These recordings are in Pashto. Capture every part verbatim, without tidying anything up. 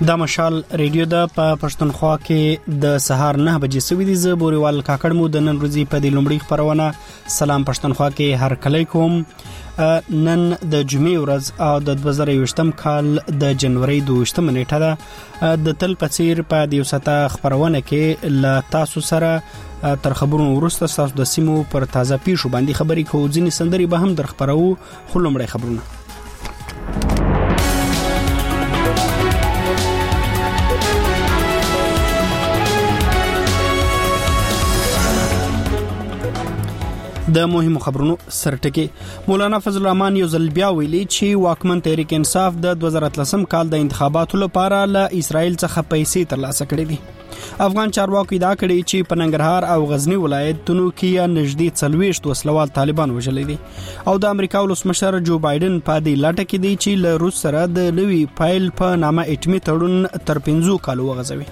دا مشال ریډیو د په پښتونخوا کې د سهار نه بجې سوي دي. زه بوريوال کاکړ مو د نن ورځې په دې لومړی خبرونه سلام پښتونخوا کې هر کلی کوم. نن د جمعې ورځ او د دوه زره یوویشتم کال د جنوري دوه نیټه ده. د تل پڅیر په دیو ساته خبرونه کې ل تاسو سره تر خبرونو وروسته تاسو د سیمو پر تازه پیښو باندې خبري کوو. ځینې سندري به هم در خبرو. خو لومړی خبرونه د مهمو خبرونو سرټکی. مولانا فضل الرحمن یو ځل بیا ویلي چې واکمن تحریک انصاف د دوه زره اتلسم کال د انتخاباتو لپاره له اسرائیل څخه پیسې ترلاسه کړې دي. افغان چارواکو ادعا کړې چې په ننګرهار او غزنی ولایتونو کې نږدې څلوېښت وسلوال طالبان وژلي دي او د امریکا ولسمشر جو بایدن په دې لټه کې دی چې له روس سره د نوي فایل په نامه اټمی تړون تر پنځو کالو وغځوي.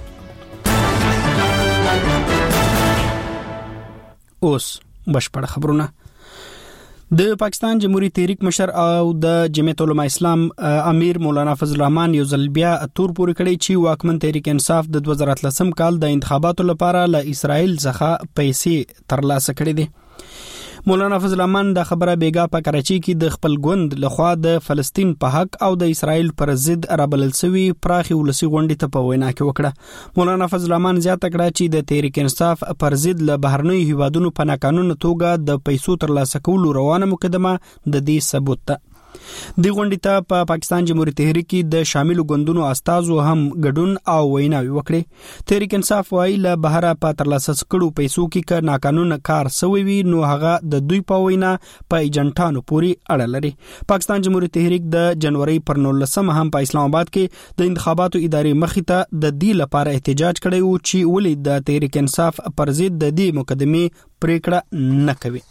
اوس بشپړ خبرونه. د پاکستان جمهوریت تحریک مشر او د جمعیت علماء اسلام امیر مولانا فضل الرحمن یو ځل بیا تور پورې کړی چې واکمن تحریک انصاف د دوه زره اتلسم کال د انتخاباتو لپاره له اسرائیل څخه پیسې ترلاسه کړې دي. مولانا فضل الرحمن د خبره بیګا په کراچي کې د خپل ګوند لخوا د فلسطین په حق او د اسرائیل پر ضد رابلل شوی پراخي ولسی غونډې ته په وینا کې وکړه. مولانا فضل الرحمن زیاته کړه چې د تحریک انصاف پر ضد له بهرنۍ هیوادونو په ناقانونه توګه د پیسو ترلاسه کولو روانه مقدمه د دې ثبوت ده. د غونډې ته په پا پاکستان جمهوریت تحریک د شامل غوندونو استازو هم ګډون او ویناوي وکړي. تحریک انصاف وايي له بهره په ترلاسه کړو پیسو کې ک ناقانونه کار سوی وي نو هغه د دوی په وینا په ایجنټانو پوری اړه لري. پاکستان جمهوریت تحریک د جنوري پر نولسم هم په اسلام آباد کې د انتخاباتو ادارې مخې ته د دې لپاره احتجاج کړی و چې ولې د تحریک انصاف پر ضد د دې مقدمه پریکړه نه کوي.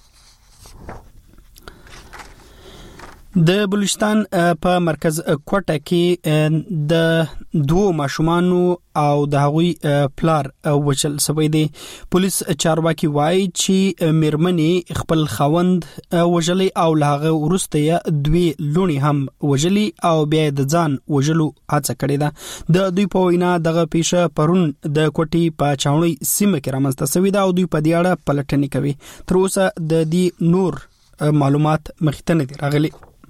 د بلوچستان په مرکز کوټه کې د دوه ماشومانو او د هغوی پلار وچل سوی دی. پولیس چارواکي وایي چې میرمنې خپل خوند وژلي او له هغه وروسته دوی لونی هم وژلي او بیا د ځان وژلو هڅه کړې ده. د دوی په وینا دغه پیښه پرون د کوټې په چاونۍ سیمه کې رامنځته شوې ده او دوی په دې اړه پلټنې کوي. تر اوسه د دې نور معلومات مخته نه دي راغلي.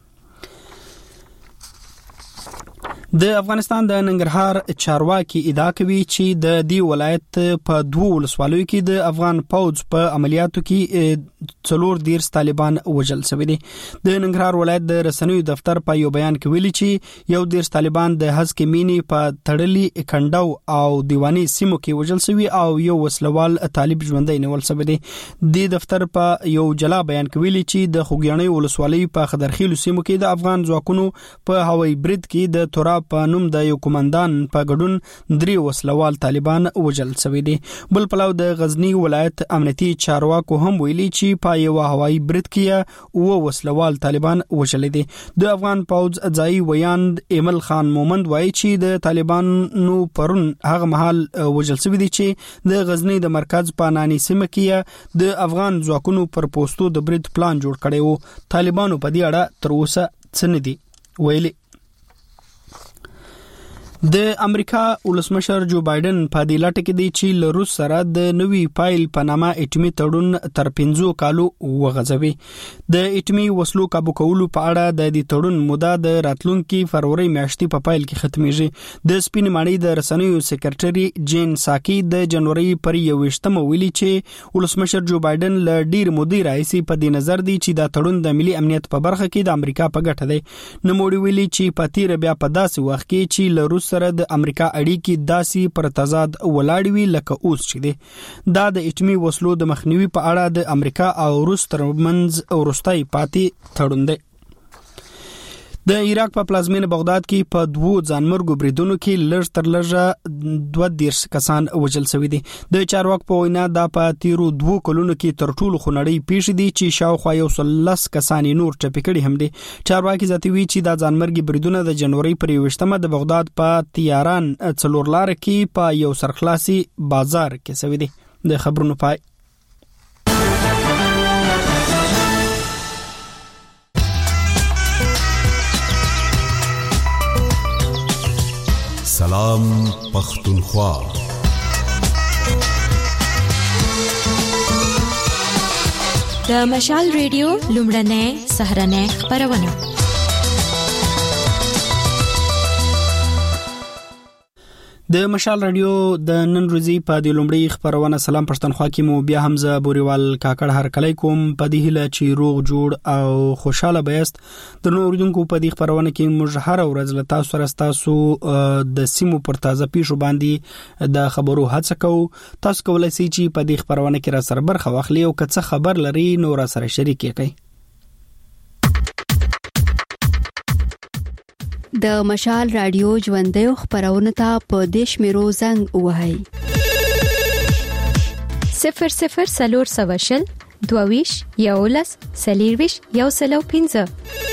د افغانستان د ننګرهار چارواکي ادعا کوي چې د دې ولایت په دوه ولسوالیو کې د افغان پوځ په عملیاتو کې څلور دیرش طالبان وژل شوي دي. د ننګرهار ولایت د رسنیو دفتر په یو بیان کې ویلي چې یو دیرش طالبان د هسکې مینې په تړلي کندو او دیواني سیمو کې وژل شوي او یو وسلوال طالب ژوندی نیول شوی دی. د دفتر په یو جلا بیان کې ویلي چې د خوږیاڼي ولسوالۍ په خضرخیلو سیمو کې د افغان ځواکونو په هوایي برید کې د توراب په نوم د یو کمانډان په ګډون درې وسلوال طالبان وژل شوي دي. بل پلو د غزنی ولایت امنیتي چارواکو هم ویلي چې په یو هوایي برید کې اوه وسلوال طالبان وژل دي. د افغان پوځ ځای ویاند ایمل خان مومند وایي چې د طالبانو پرون هغه مهال وژل شوي دي چې د غزنی د مرکز په نانی سیمه کې د افغان ځواکونو پر پوسټو د برید پلان جوړ کړی وو. طالبانو په دې اړه تر اوسه څه نه دي ویلي. د امریکا ولسمشر جو بایدن په دې لټه کې دی چې له روس سره د نوي فایل په نامه اټمی تړون تر پنځو کالو وغځوي. د اټمی وسلو کابو کولو په اړه د دې تړون موده د راتلونکي فروری میاشتې په پایل کې ختمېږي. د سپین ماڼۍ د رسنیو سکرټري جین ساکی د جنوري پر یوویشتم ویلي چې ولسمشر جو بایدن له ډیر مودې راهیسې په دې نظر دی چې دا تړون د ملي امنیت په برخه کې د امریکا په ګټه دی. نوموړي ویلي چې په تیر بیا په داسې وخت کې چې له روس سره د امریکا اړیکې داسې پر تضاد ولاړ وي لکه اوس چې دی. دا د اټمی وسلو د مخنیوي په اړه د امریکا او روس ترمنځ وروستی پاتې تړون دی. د عراق په پلازمینه بغداد کې په دوو ځانمرګو بریدونو کې لږ تر لږه دوه دیرش کسان وژل شوي دي. د چارواکو په وینا دا په تیرو دوو کلونو کې تر ټولو خونړۍ پیښې دي چې شاوخوا یو سل لس کسان نور ټپي کړي هم دي. چارواکي زیاتوي چې دا ځانمرګي بریدونه د جنوري پر یوویشتمه د بغداد په تیاران څلور لار کې په یو سرخلاصي بازار کې شوي دي. د خبرونو پای. سلام پختونخوا. د مشال ریډیو لومړنۍ سهرنۍ خبرونه. د مشال رادیو د نن ورځې په د لومړی خبرونه سلام پښتونخوا کې مو بیا حمزه بوريوال کاکړ هر کلی کوم په دې هله چې روغ جوړ او خوشاله بیاست. د نو اوریدونکو په دې خبرونه کې موږ هر ورځ له تاسو سره تاسو د سیمو پر تازه پیښو باندې د خبرو هڅه کوو. تاسو کولای شئ چې په دې خبرونه کې را سره برخه واخلئ او که څه خبر لري نو را سره شریک کړئ. د مشال رادیو ژوندۍ خبرونه ته په دیش میرو زنګ وهاي صفر صفر سلور سواشل دوویش یولس سلیرویش یو سلو پینزه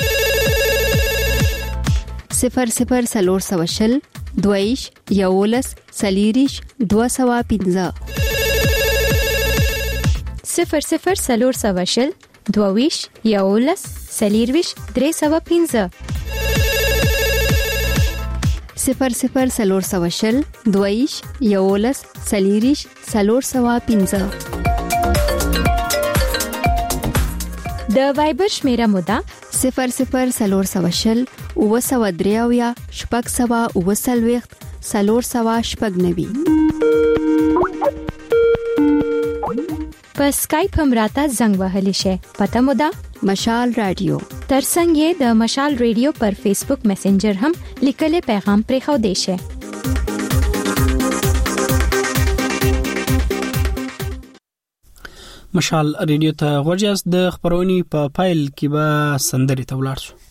صفر صفر سلور سواشل دوویش یولس سلیریش دو سوا پینزه صفر صفر سلور سواشل دوویش یولس سلیرویش درې سوا پینزه صفر صفر سلور سواشل دویش یولس سلیریش سلور سوا پینزه. د وایبر شمیره مودا صفر صفر سلور سواشل او سوا دریاویا شپږ سوا او سلويخت سلور سوا شپږ نوي. په سکایپ هم راته زنګ وهلی شي. پته مودا مشال رادیو. ترڅنګ یې د مشال ریډیو پر فیسبوک میسنجر هم لیکلي پیغام پرې خو دی شي. مشال ریډیو ته غوړیاست. د خبرونې په فایل کې به سندري ته ولاړ شو.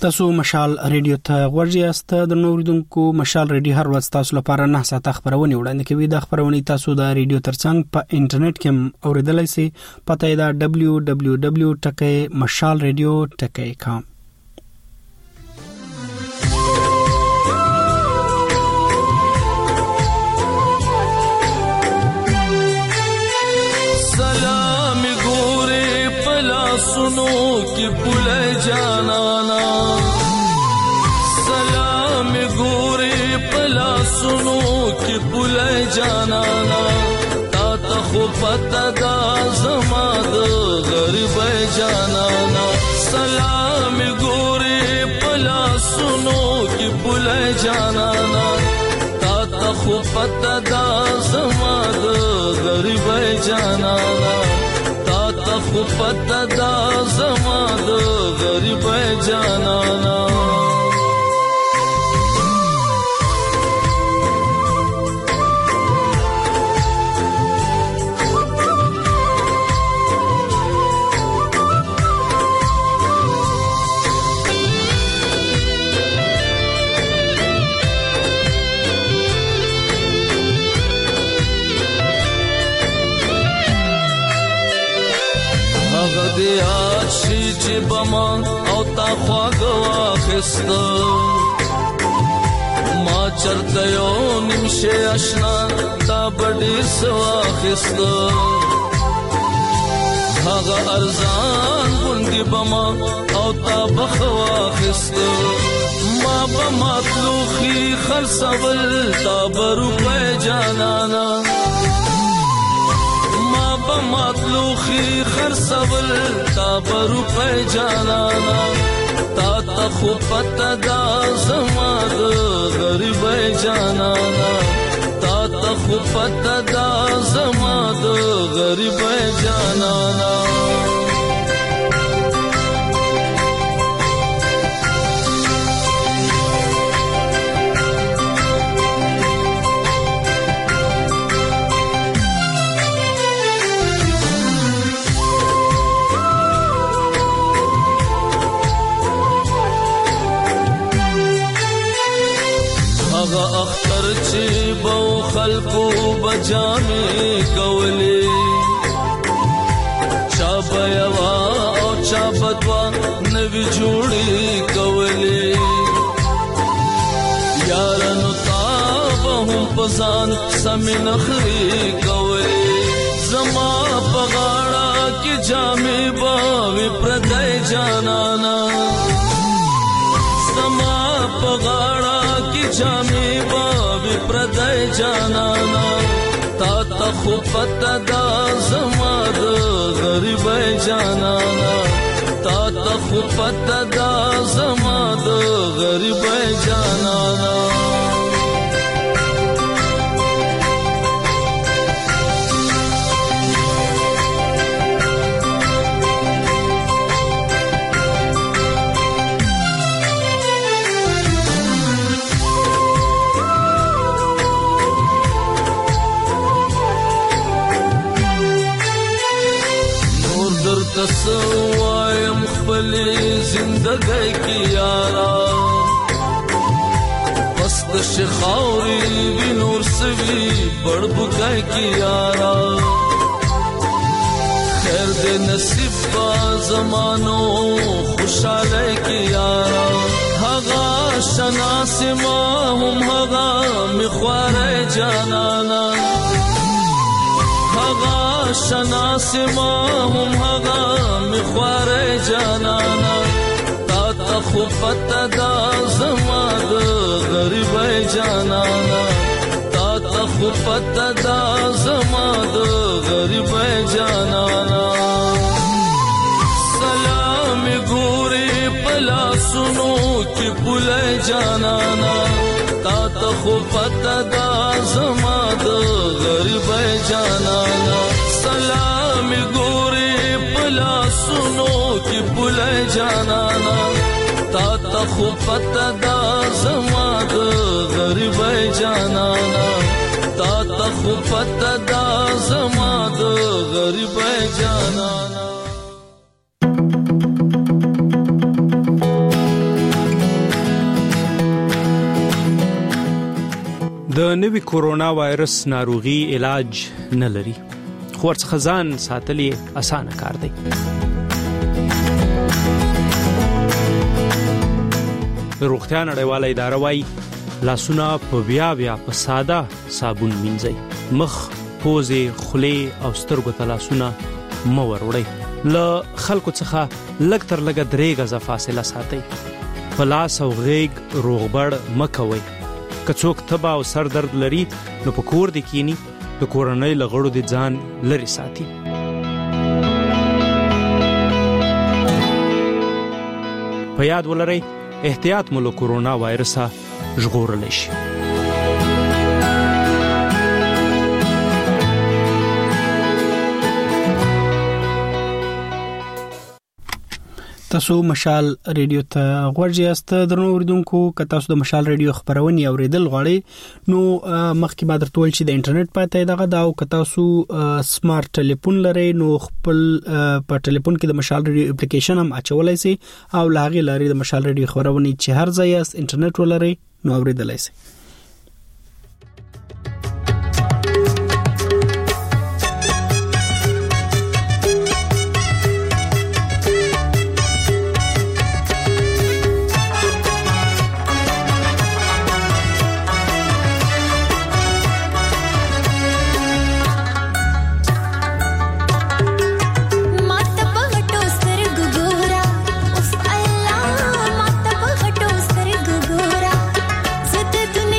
تاسو مشال ریډیو ته ورځي است د نوریدونکو مشال ریډیو هر ورځ تاسو لپاره نه ساعت خبرونه وړاندې کوي. د خبرونه تاسو د ریډیو ترڅنګ په انټرنیټ کې اوریدلای شئ. پته دا دبليو دبليو دبليو ټکی مشال ریډیو ټکی کام. सुनो कि पुले जानाना सलाम गोरे पला सुनो कि पुले जानाना ता तखो पता दा जमाद गरीब जानाना सलाम गोरे पला सुनो कि पुले जानाना ता तखो पता दा जमाद गरीब जानाना خو پتا دا زما د غریب جانانا بما او تا خواږه واخسته ما چرته یو نیمشه آشنا تا بډې سواخسته هغه ارزان ګوندې بما او تا بخواخسته ما بمطلوخي خرڅول تا بروپه جانانا مطلوخي خرڅول تا برو په جانانا تا ته خو پتا دا زما د غریب جانانا تا ته خو پتا دا زما د غریب جانانا خلقو بجامې کولې چا بیا او چا بدوا نوی جوړې کولې یارانو تاب هم پزان سمې نخري کولې زما په غاړه کې جامې باوي پردای جانانا زما په غاړه کې جامې باوي پردای جانانا تا ته خو پتا دا زما د غریب جانانا تا ته خو پتا دا زما د غریب جانانا تسوایم خپل زندګۍ کې یارا پست شخاوري وی نور سوي بڑبګۍ کې یارا خیر دې نصیب با زمانو خوشاله کې یارا هغه شناس ما هم هغه مخواره جانانا هغه شناس ما هم هغه مخواره جانانا تا ته خو پتا دا زما د غریب جانانا تا ته خو پتا دا زما د غریب جانانا سلام ګوري پلا سنو کې پوله جانانا تا ته خو پتا دا زما د غریب جانانا سلام ګوري پلا سنو کې پوله جانانا تا ته خو پتا دا زما د غریب جانانا تا ته خو پتا دا زما د غریب جانانا نوي کورونا وایرس ناروغي علاج نه لري، خو ورڅخه ځان ساتل یې اسانه کار دی. روغتیا نړیواله اداره وايي لاسونه په بیا بیا په ساده صابون مینځئ، مخ، پوزې، خولې او سترګو ته لاسونه مه وروړئ. له خلکو څخه لږ تر لږه درې غزه فاصله ساتئ. په لاس او غیږ روغبړ مه کوئ. که څوک تبه او سر درد لري نو په کور دې کینی، د کورنۍ له غړو دې ځان لرې ساتي. په یاد ولرئ احتیاط مو له کورونا وایرسه ژغورلی شي. تاسو مشال ریډیو ته غوږ یاست. درنو اوریدونکو، که تاسو د مشال ریډیو خبرونه اوریدل غواړئ نو مخکې ما درته ویل چې د انټرنیټ پته دغه دا، او که تاسو سمارټ ټلیفون لرئ نو خپل په ټلیفون کې د مشال ریډیو اپلیکیشن هم اچولای شئ او لاغي لري د مشال ریډیو خبرونه چې هر ځای یاست انټرنیټ ولرئ نو اوریدلای شئ. दुनिया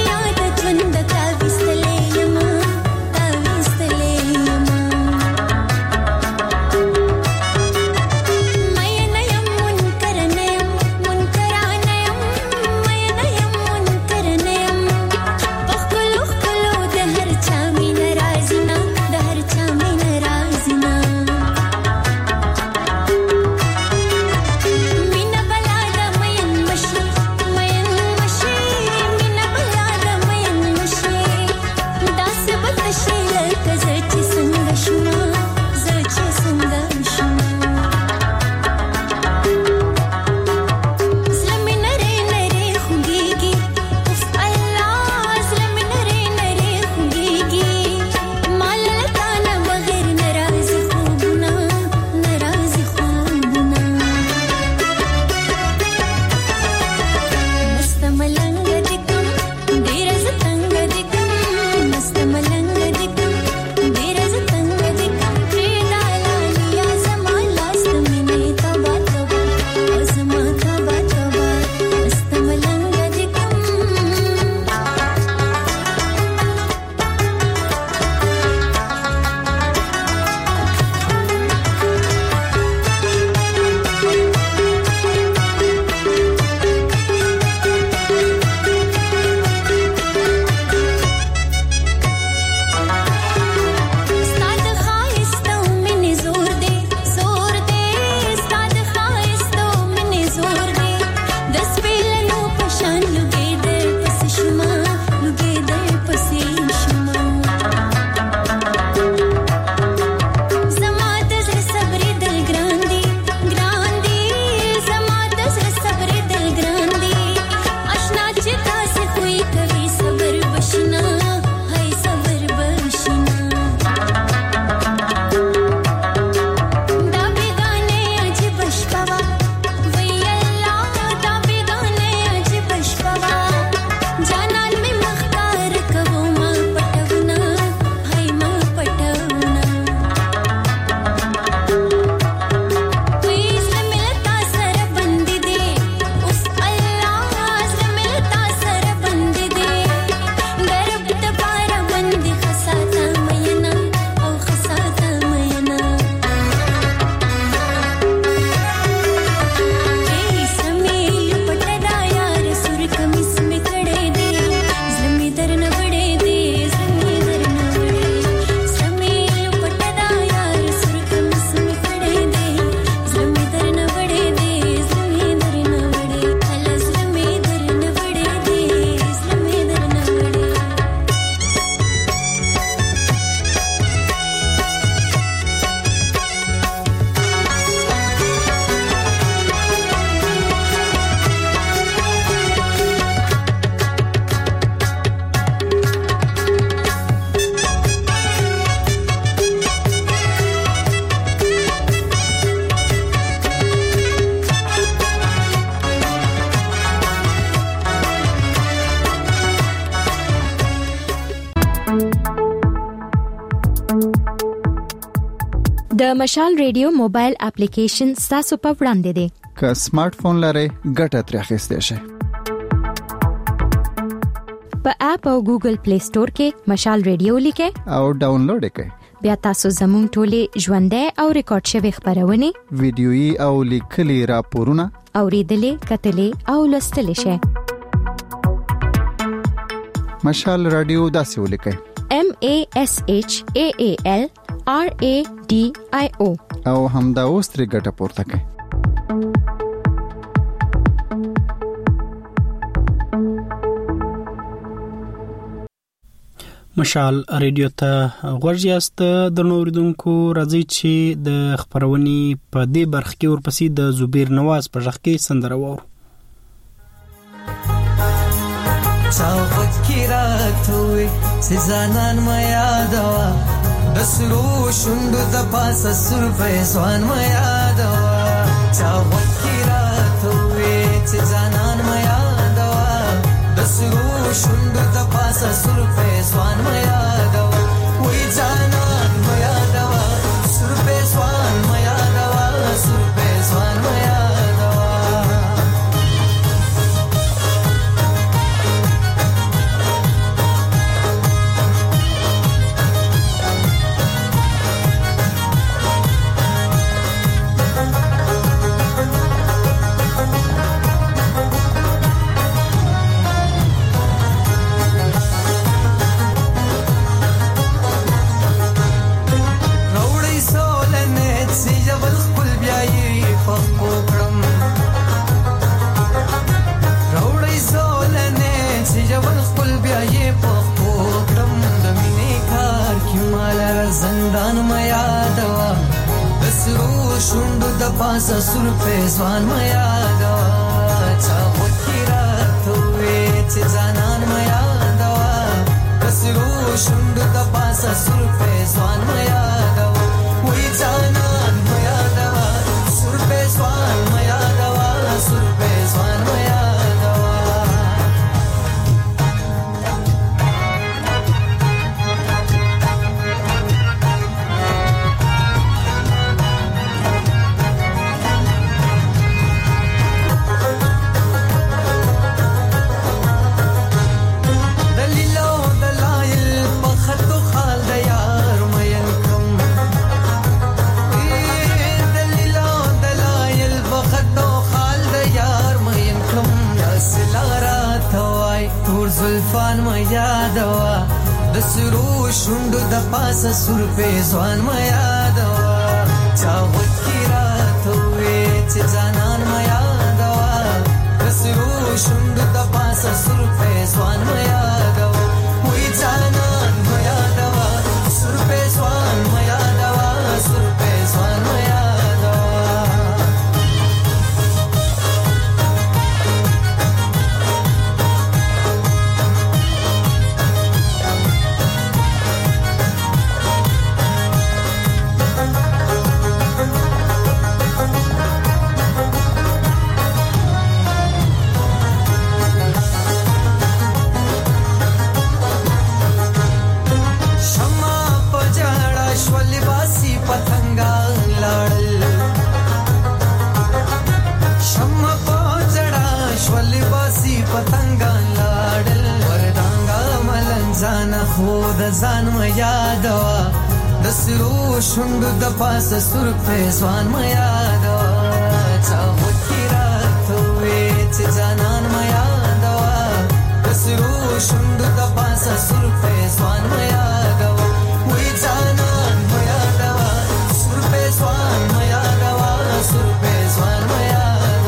د مشال ریډیو موبایل اپلیکیشن تاسو په وړاندې دی. که سمارټ فون لرئ ګټه ترې اخیستی شئ. په اپ او ګوګل پلی سٹور کې مشال ریډیو لیکئ او ډاونلوډ یې کړئ. بیا تاسو زموږ ټولې ژوندۍ او ریکارډ شوي خبرونه، ویډیويي او لیکلي راپورونه اوریدلې، کتلې او لوستلې شئ. مشال رادیو داسې ولیکئ: M A S H A A L R A D I O او همدا اوس ترې ګټه پورته کړئ. مشال ریډیو ته غوږیاست. د نوریدونکو راځي چې د خبرونې په دې برخه کې ورپسې د زبیر نواز په ژغ کې سندره وورو. چاوت کی رات ہوئی سزانان ما یادوا دسرو شندو د پاسه سر پیسوان ما یادوا چاوت کی رات ہوئی سزانان ما یادوا دسرو شندو د پاسه سر پیسوان ما یادوا وای جانان ما یادوا سر پیسوان ما یادوا سر پیسوان ما زندان ما یادوا دسرو شندو د پاسه سر پیسوان ما یادوا چاوت کی رات ہوئی چې ځانان ما یادوا دسرو شندو د پاسه سر پیسوان ما یادوا وای ځانان ما یادوا سر پیسوان ما یادوا سر پیسوان ما یادوا زلفان ما یادوا دسرو شندو د پاسه سر پیسوان ما یادوا چاوت کی رات ہوئی چې ځانان ما یادوا دسرو شندو د پاسه سر پیسوان ما یادوا وای ځانان ما یادوا سر پیسوان ما یادوا سر پیسوان ما یادوا ځان ما یادوا دسرو شندو د پاسه سر پیسوان ما یادوا چاوت کی رات ہوئی چې ځانان ما یادوا دسرو شندو د پاسه سر پیسوان ما یادوا وای ځانان ما یادوا سر پیسوان ما یادوا سر پیسوان ما یادوا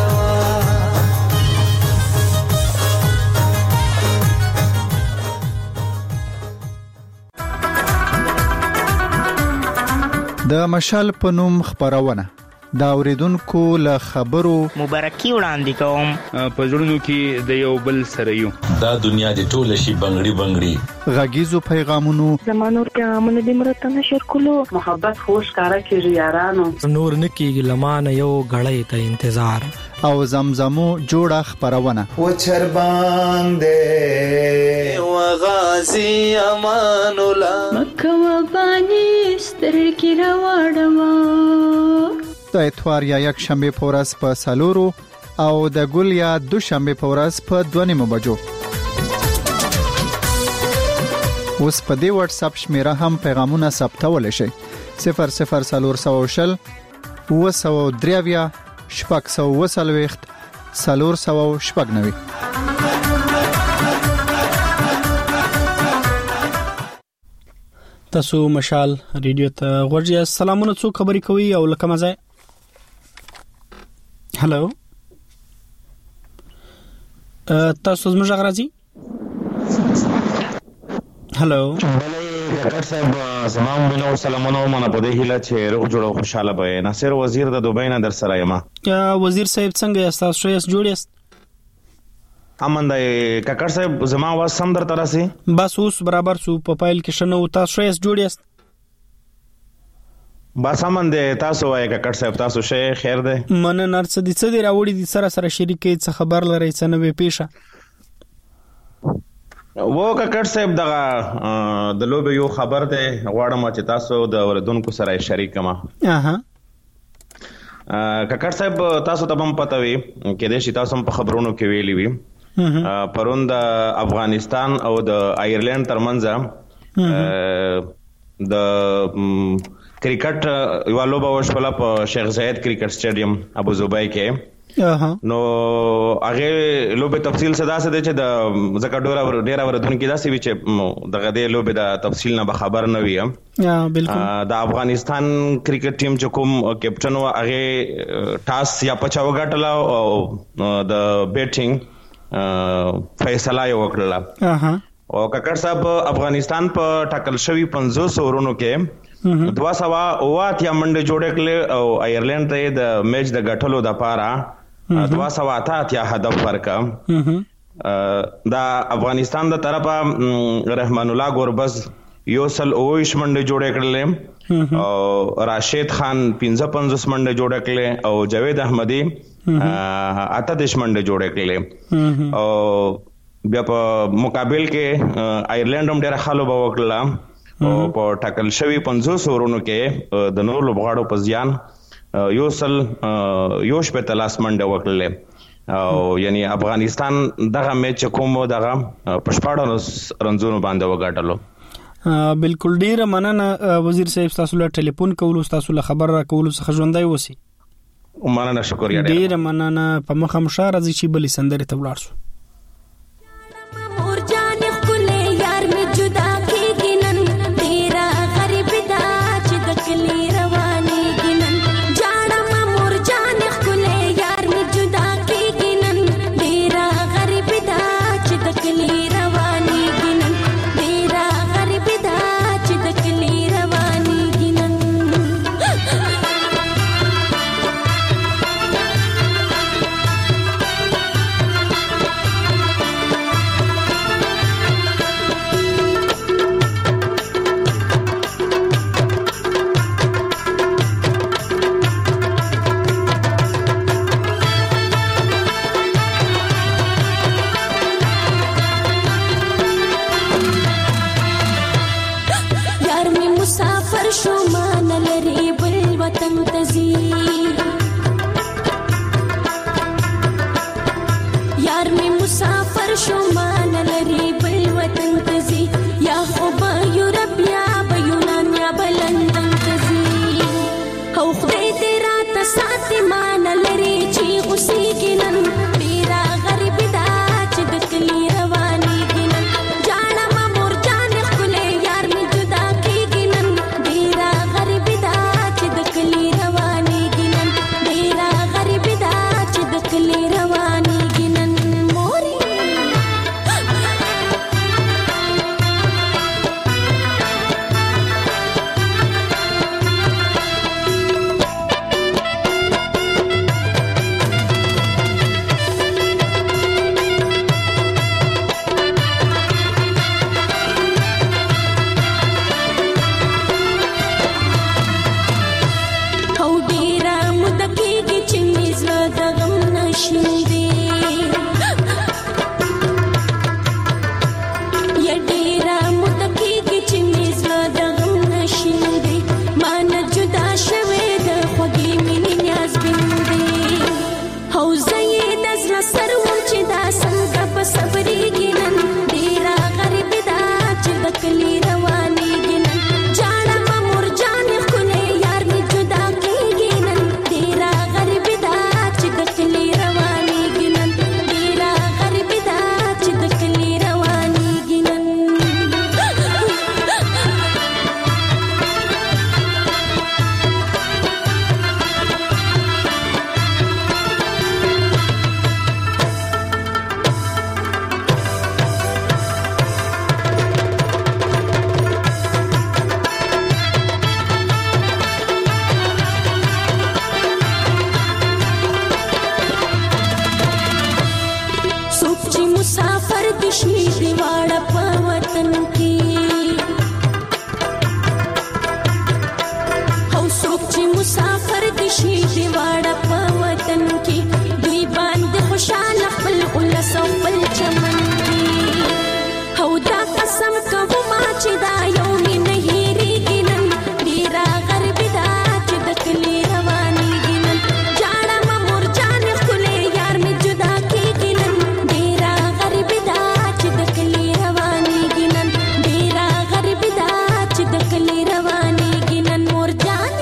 د مشال په نوم خبرونه دا اوریدونکو له خبرو مبارکي وړاندې کوم. په زړونو کې د یو بل سره یو دا دنیا د ټوله شي بنگړي بنگړي غږیزو پیغامونو زمانور پیغامونه د مرته نشر کولو محبت خوش کارا کیږي یارانو نور نکیږي لمانه یو غړې ته انتظار او زمزمو جوړه خبرونه و چر باندې و غازی امان الله مکه و بانی سترګې راوړما. د اتوار یا یک شنبه په ورځ په سالورو او د ګل یا دوشنبه په ورځ په دوه نیمو بجو. اوس په دې واتس اپ شمیره هم پیغامونه ثبتول شي. صفر صفر سالور سو شل و سو دریویا شپږ سو وسلويخت سالور سو شپږ نوي. تاسو مشال ریډیو ته غوړی. سلامونه، څو خبرې کوي او لکه مزه. هالو تاسو زموږ غراځي. هالو ډاکټر صاحب زمام بنو سلامونه مانه په دې هیله چې روغ جوړ خوشاله به. ناصر وزیر د دوبۍ نه در سره یم. وزیر صاحب څنګه یاست؟ تاسو یې جوړ یاست؟ امن دی کاکړ صاحب، زما आवाज سم در ترسي؟ بس اوس برابر سو په فایل کې شنو. تاسو یې جوړ یاست؟ بس امن دی. تاسو وای کاکړ صاحب، تاسو شه خیر دی؟ من نرڅ دي څه دی راوړي دي سره سره شریکې څه خبر لري څه نوې پیښه؟ و کاکړ صاحب دغه د لوبې یو خبر دی، غواړم چې تاسو د اوریدونکو سره شریک کما. اها کاکړ صاحب، تاسو ته هم پته وي کې د شي تاسو په خبرونو کې ویلي وي پرون د افغانستان او د آیرلند ترمنځ د کرکټ یو لوبه وشوله په شیخ زاید کرکټ سټیډیم ابو ظبي کې. نو هغه لوبه تفصیل صدا څه دی چې د زکه ډوره ډیره ورته کې داسې وی چې دغه د لوبه د تفصیل نه خبر نه وي. بالکل د افغانستان کرکټ ټیم چې کوم کیپټن و هغه ټاس یا پچا وګټله او د بیټینګ فیصله یې وکړه. او کاکړ صاحب، افغانستان په ټاکل شوی پنځوس اورونو کې دوا سوا اوات یا منډه جوړه کړل او آیرلند ته د میچ د غټلو د پاره دوا سوا اته یا هدف ورکا. دا افغانستان د طرفه رحمان الله ګوربز یو سل اویش منډه جوړه کړل او راشد خان پنځه پنځوس منډه جوړه کړل او جاوید احمدی اته دیش منډه جوړه کړل. او بیا په مقابل کې آیرلند هم ډېر خالو به وکړه او په ټاکل شوی پنځوس اورونو کې د نور لوبغاړو په ځان یو سل یو شپه تلاس منډه وکړه. او یعنی افغانستان دغه میچ کوم دغه پښپاړو رنځونو باندې وګټلو. بالکل ډیره مننه وزیر صاحب، تاسو له ټلیفون کولو تاسو له خبر را کولو څخه ژوندۍ وسی. مننه، شکریہ ډیره مننه. په مخه مشار راځي چې بلې سندره ته ولاړ شو. دي شي دی واړه په وطن کې او څوک چې مسافر دي شي دی واړه په وطن کې دوی باندې خوشاله خپل ولس او خپل چمن کې او دا قسم کوم چې دا یو نه هېرېږي نن ډېره غربي ده چې د کلي روانېږي نن جاړه مه مور جانې ښکلې یار مې جدا کېږي نن ډېره غربي ده چې د کلي روانېږي نن ډېره غربي ده چې د کلي روانېږي نن مور جانې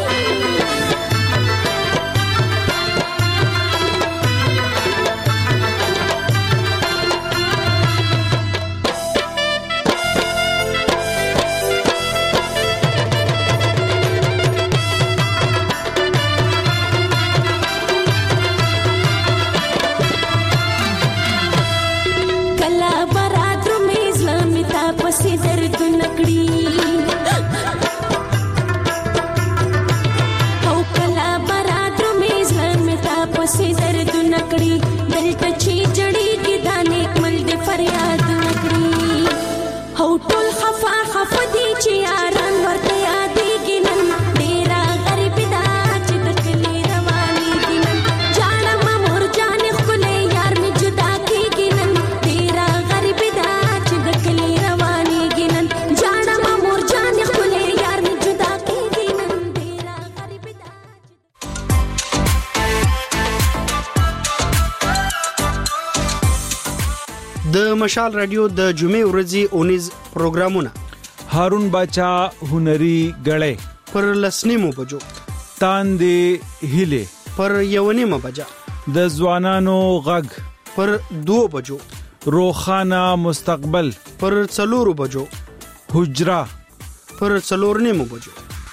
د مشال رادیو د جمعې ورځې اونیز پروګرامونه هارون باچا هنري غړې پر لسنیمو بجو تاندې هله پر یونیمه بجا د ځوانانو غږ پر دو بجو روخانه مستقبل پر څلورو بجو حجرا پر څلور نیمو بجو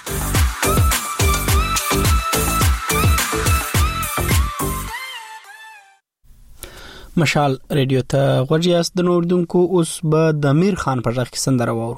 مشال ریډیو ته غوړیاست د نوردونکو اوس به د امیر خان پر ځای سندره وورو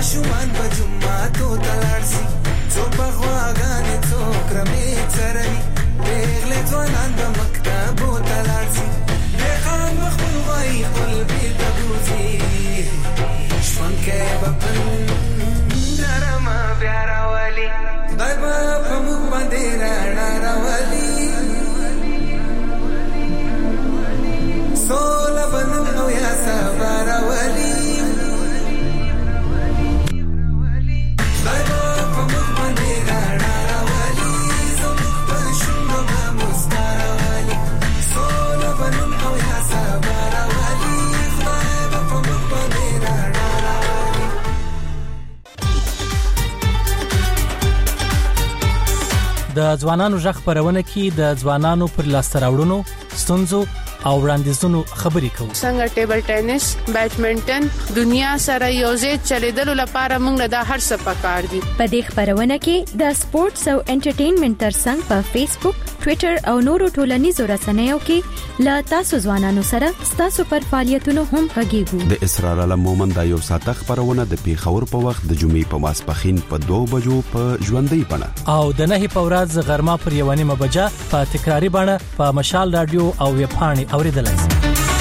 ماشومان په جمعاتو تلاړ سي څو په غواګانې څو کرمې څروي پیغلې ځوانان به مکتبو تلاړ سي دهقان به خپل غوایي قلبې ته بوځي ژوندکی به په نرمه بیا راولي خدای به په موږ باندې رڼا راولي سوله به نن او یا سبا راولي خدای به په موږ باندې رڼا راولي زموږ په شونډو به مسکا راولي سوله به نن او یا سبا راولي خدای به په موږ باندې رڼا راولي. د ځوانانو غږ خپرونه کې د ځوانانو پر لاسته راوړنو ستونزو او وړاندیزونو خبرې کوو. څنګه ټیبل ټینس، بیډمنټن دنیا سره یوځای چلیدلو لپاره موږ د هر څه پکار دي. په دې خبرونه کې د سپورتس او انټرټینمنټ ترڅنګ په فیسبوک، ټوئیټر او نورو ټولنیزو رسنیو کې لا تاسو ځوانانو سره تاسو پر فعالیتونو هم غږیږو. د اسرار علم مومند د یو ساعت خبرونه د پیښور په وخت د جمعې په ماسپخین په دوه بجو په ژوندۍ بڼه او د نهي په ورځ غرمه پر یو نیمه بجه په تکراری بڼه په مشال رادیو او ویب پاڼې اوریدلای شئ.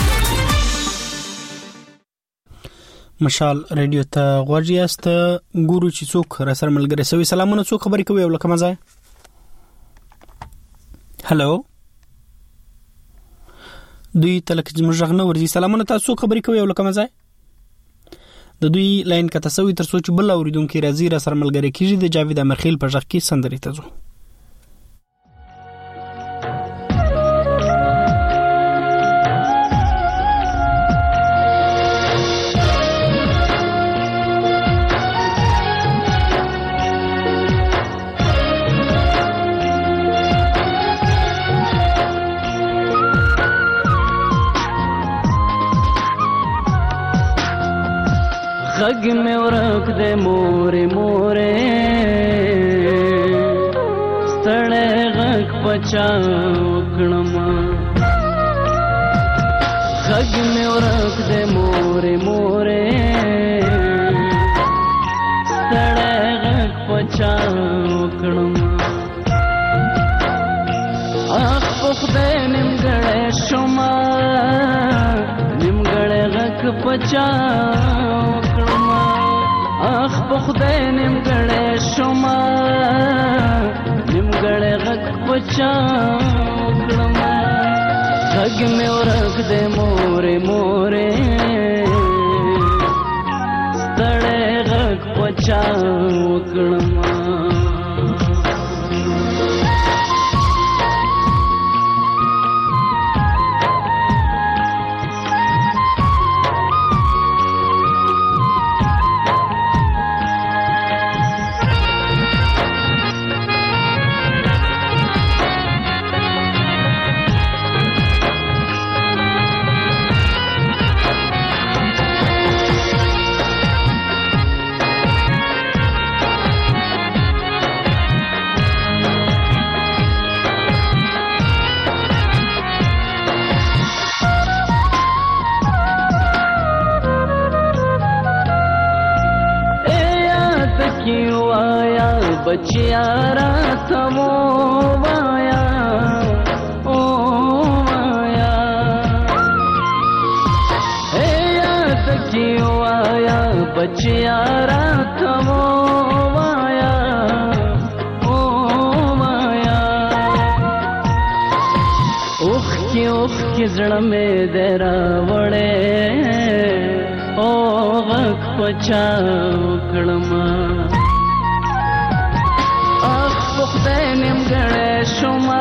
مشال رادیو ته غوږی است ګورو چې څوک را سره ملګری سوي. سلامونه، څوک خبرې کوي او لکه مزه؟ هالو دوی تلک زموږ نه ورځي. سلامونه، تاسو خبرې کوي او لکه مزه؟ د دوی لاین کته سوي تر څو چې بل اوریدونکو راځي را سره ملګری کیږي. د جاوید امرخیل په ژغ کې سندري ته ځو. غږ مې ورک دې مورې مورې ستړی غږ پچا وکړم. غږ مې ورک دې مورې مورې ستړی غږ پچا وکړم. اخ په خدای نیمګړی شومه نیمګړی غږ پچا اخ په خدای نیمګړی شومه نیمګړی غږ پچا وکړم. غږ مې ورک دی مورې مورې ستړی غږ پچا وکړم. بچیا راته مو وایا او وایا اے یاد کی وایا بچیا راته مو وایا او وایا اوخ کی اوخ کی زړه مې درا وړې او غږ پچا وکړم. خدای نیمګړی شومه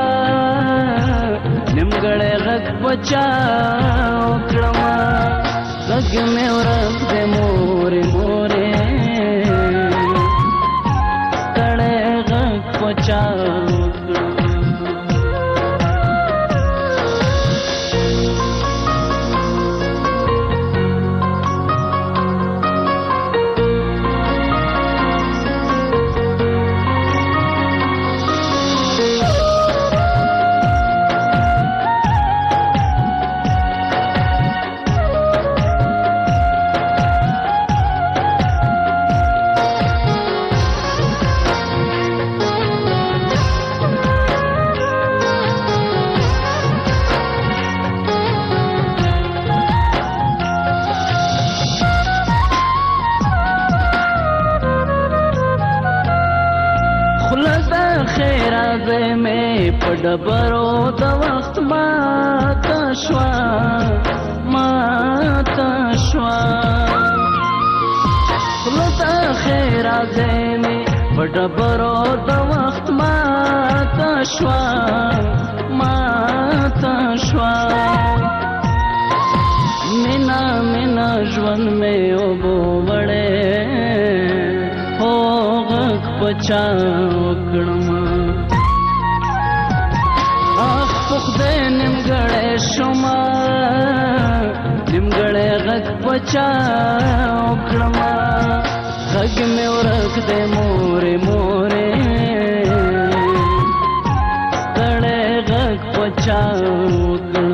نیمګړی غږ پچا وکړم. غږ مې ورک دی مورې مورې ستړی غږ پچا وکړم. رازه مې په ډبرو د وخت ماته شوه ماته شوه خوله د ښېرازه مې په ډبرو د وخت ماته شوه ماته شوه مینا مینا ژوند مې اوبو وړی هو غږ په چا وکړم اخ په خدای نیمګړی شومه نیمګړی غږ په چا وکړم غږ مې ورک دی مورې مورې ستړی غږ په چا وکړم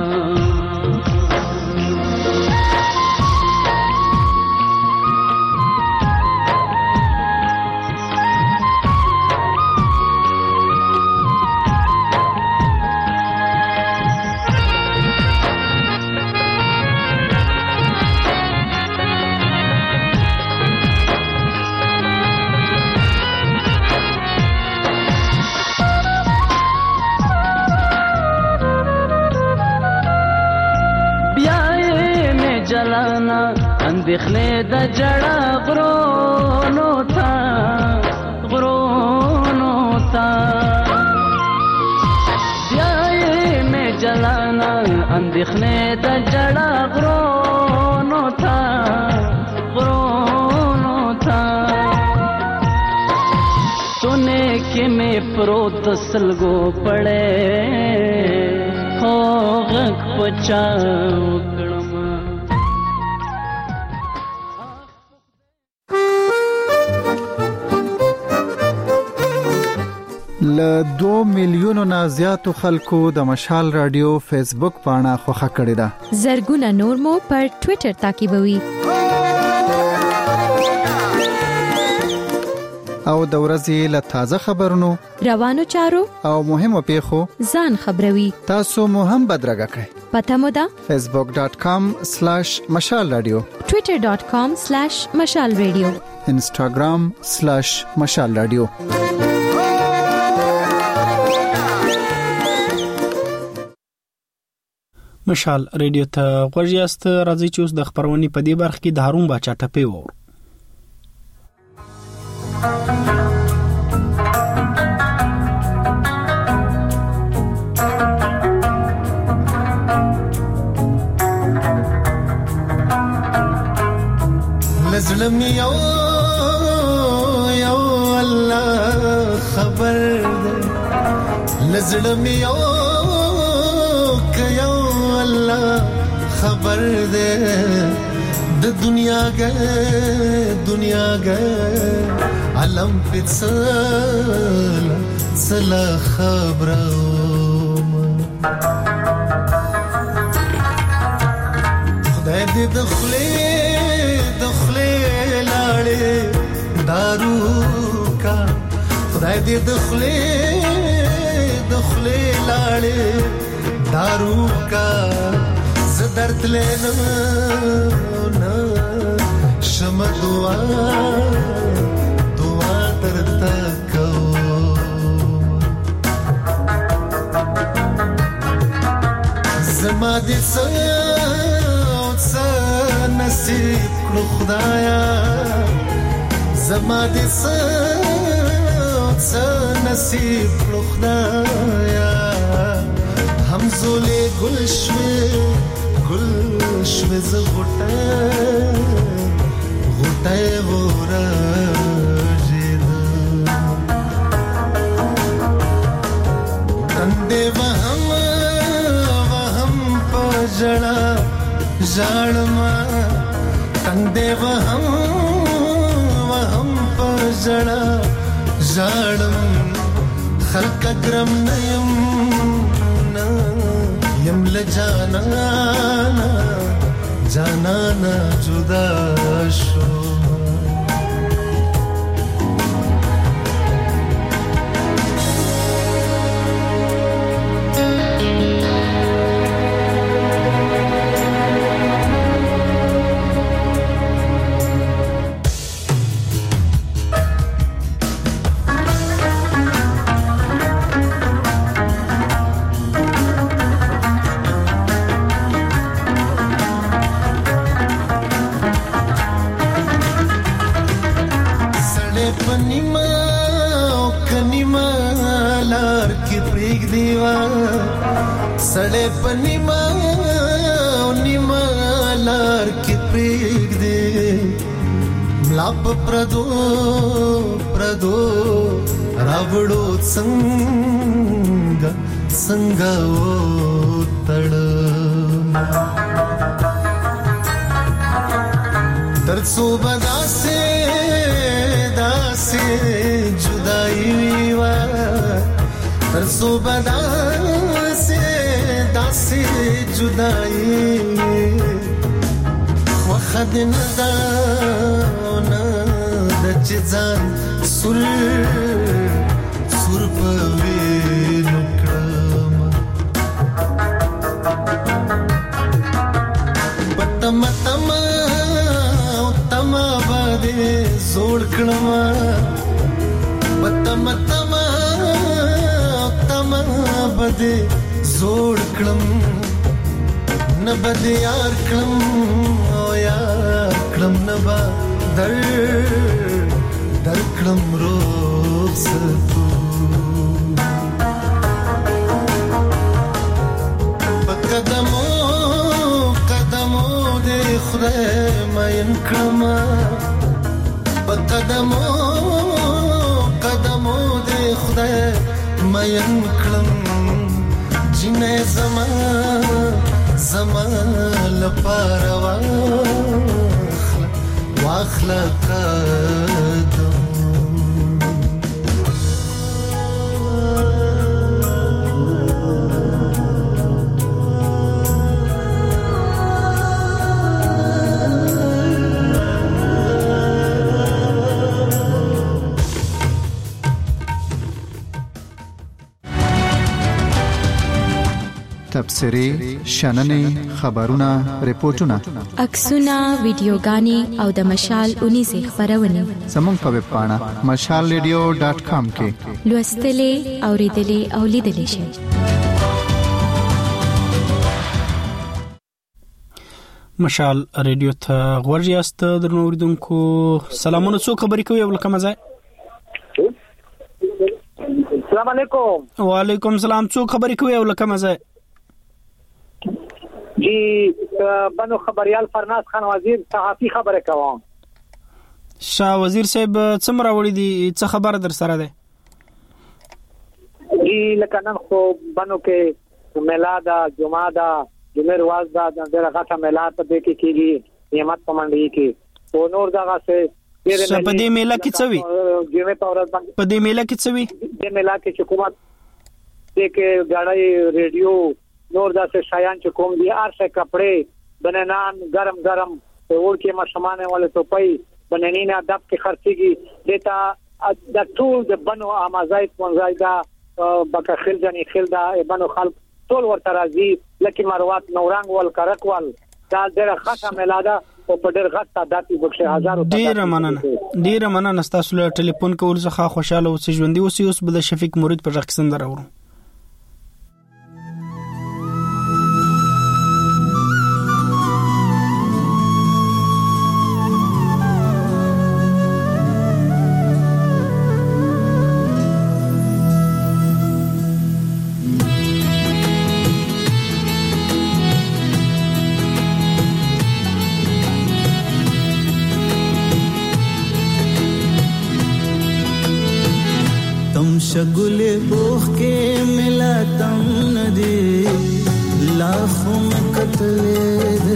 اندېښنې د جړه غرونو ته غرونو ته بیا یې مې جلانا اندېښنې د جړه غرونو ته غرونو ته سونے کې مې پروت د سلګو پړې هو غږ په چا وکړم له دو میلیونو نه زیاتو خلکو د مشال رادیو فیسبوک پاڼه خوښه کړې ده. زرګونه نور مو پر ټوئیټر تعقیبوي. او د ورځې له تازه خبرونو روانو چارو او مهمو پیښو ځان خبروي. تاسو مو هم بدرګه کړئ. پته مو ده facebook dot com slash mashal radio twitter dot com slash mashal radio instagram slash mashal radio. مشال ریډیو ته غوږیاست. راځي چې اوس د خبرونې په دې برخه کې د هارون باچا ټپې وور. لزلم یو یو الله خبر ده لزلم یو خبر دے د دنیا گئے دنیا گئے علم پتسل سلا خبرو خدای دې دخلے دخلے لاړې دارو کا خدای دې دخلے دخلے لاړې دارو کا درد لینا نا شم دعا دعا درتا کو زما دې څه څه نصیب کړو خدایا زما دې څه څه نصیب کړو خدایا همزولې ګل شوي گل شوز غټه غټه ورجید تندې وهم وهم پجړه ژړما تندې وهم وهم پجړه ژړم خلق کرم نیم یم لجانانا جانانا جدا شو سړې پنیما او کنیما لار کې پریګ دیوا سړې پنیما او نیما لار کې پریګ دی ملاپ پردو پردو راوړو څنګه څنګه و تړ ترڅو بداسه داسه جدائی وا ترڅو بداسه داسه جدائی وخد ندا نه د چزان سر سر په وینو کړم پتم تم تم باندې زوړ کړم پتم تم تم باندې زوړ کړم نه بد یار کړم او یار کړم نه با در در کړم رخصتو په قدمو قدمو دې خدای مین کړم په قدمو قدمو دې خدای مین کړم جنې زما زما لپاره واخله واخله قدم تبصرې شننې خبرونه ریپورتونه عکسونه ویډیوګانې او د مشال اونې خبرونه زموږ په ویب پاڼه مشال ریډیو ډاټ کام کې لوستلې اوریدلې او لیدلې شئ. مشال ریډیو ته غوړیاست درنو اوریدونکو سلامونه څو خبرې کوي ولکه مزه السلام علیکم وعلیکم السلام څو خبرې کوي ولکه مزه جی بنو خبريال فرناز خان وزیر صحافي خبره کوم شاه وزیر صاحب څومره وړي دي څه خبره در سره ده جی لکه نن خو بنو کې میلاد جمعه دا جمعه ورځ دا دغه غټه میلاد په دې کې کېږي نعمت پمنډي کې او نور دغه څه په دې میله کې څه وي جمعه په ورځ باندې په دې میله کې څه وي دې میله کې حکومت دې کې غړای ریډیو نور داسې شایان چې کوم دي ارشه کپڑے بننان گرم گرم اور کې مشمانه ولې توپي بننینا دب کې خرڅيږي دیتا د ټول د بنو امازای پونځایدا بکه خلجنی خلدا بنو خلق ټول ورته راځي لکه مروات نورنګ ول کرکوال دا ډېر خاصه میلاده او په ډېر غټه داتي بخښه هزارو ډېر مننه ډېر مننه تاسو له ټلیفون کول څخه خوشاله اوسئ ژوندۍ اوسئ. اوس به د شفیق مرید پر ځکسن درورو. शगुले बोख के मिला तम नदी लाखों में कतले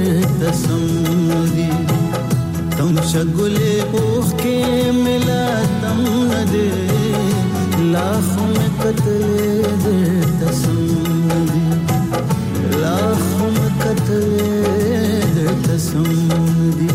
तसमदी तम शगुले बोख के मिला तम नदी लाखों में कतले तसमदी लाखों में कतले तसमदी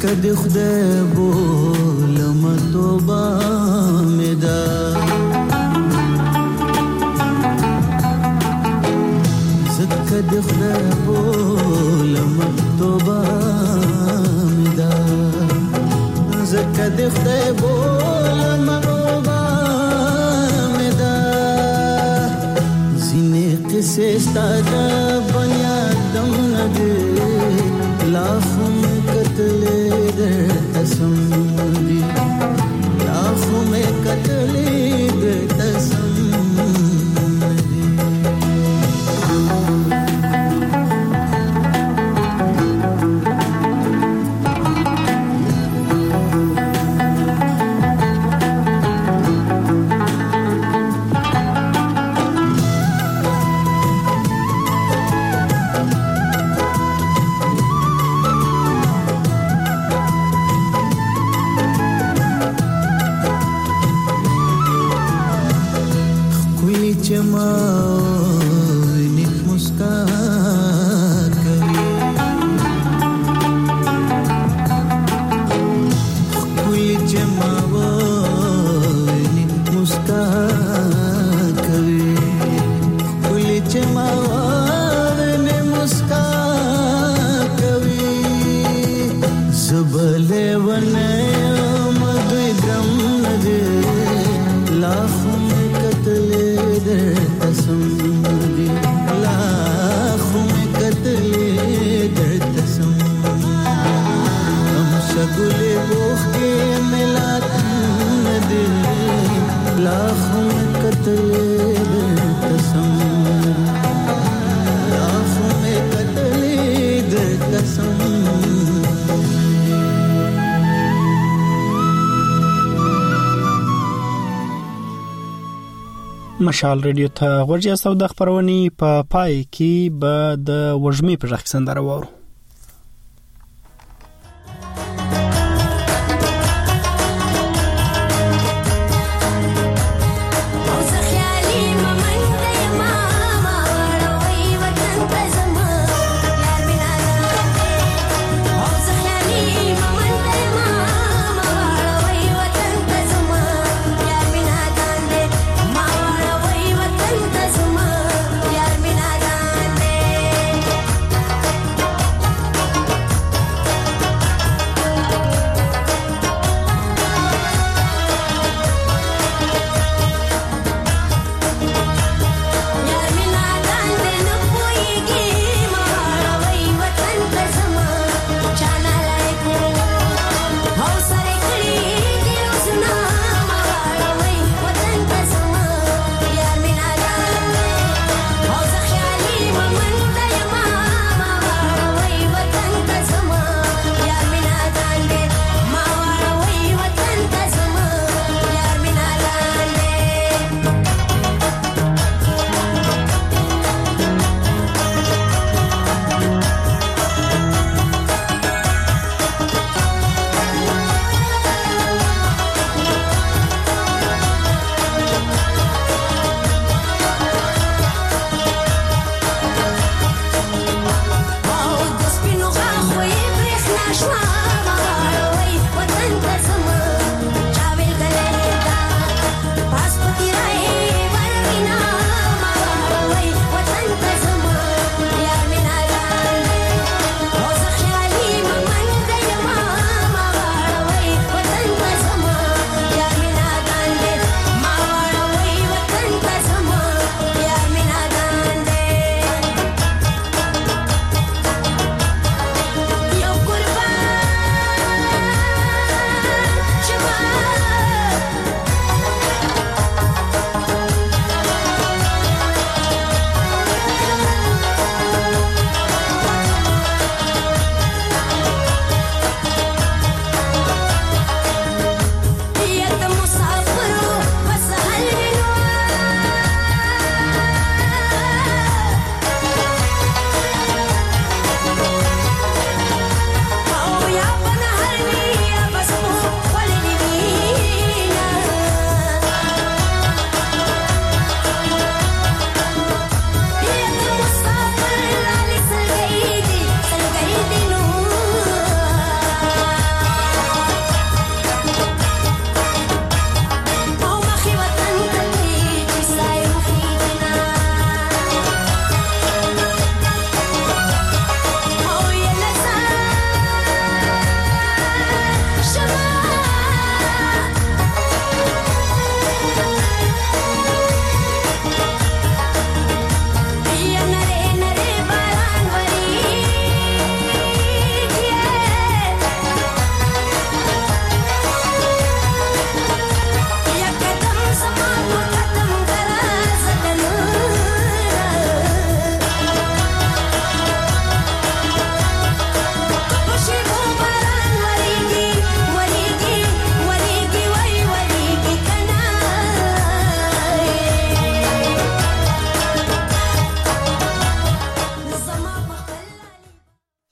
زکه د خدای بولم توبه مې ده زکه د خدای بولم توبه مې ده زکه د خدای بولم توبه مې ده ځینې قصې ستا د بنیادم نه دي लाखों में कतले दे तसम दी लाखों में कतले दे तसम مشال رادیو ته ورجه سودا خبرونی په پا پای کې به د وژمې په ځخ سندره وورو